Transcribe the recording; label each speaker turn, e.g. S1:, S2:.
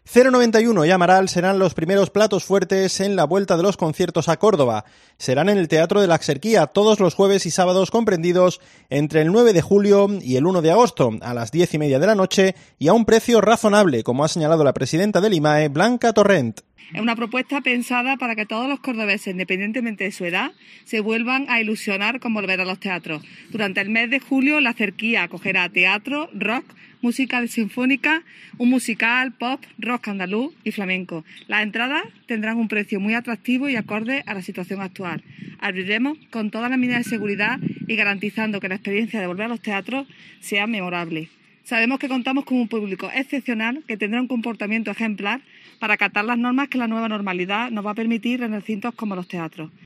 S1: 091 y Amaral serán los primeros platos fuertes en la vuelta de los conciertos a Córdoba. Serán en el Teatro de la Axarquía todos los jueves y sábados comprendidos entre el 9 de julio y el 1 de agosto, a las 10:30 de la noche y a un precio razonable, como ha señalado la presidenta del IMAE, Blanca Torrent.
S2: Es una propuesta pensada para que todos los cordobeses, independientemente de su edad, se vuelvan a ilusionar con volver a los teatros. Durante el mes de julio, la Axarquía acogerá teatro, rock, música sinfónica, un musical, pop, rock andaluz y flamenco. Las entradas tendrán un precio muy atractivo y acorde a la situación actual. Abriremos con todas las medidas de seguridad y garantizando que la experiencia de volver a los teatros sea memorable. Sabemos que contamos con un público excepcional que tendrá un comportamiento ejemplar para acatar las normas que la nueva normalidad nos va a permitir en recintos como los teatros.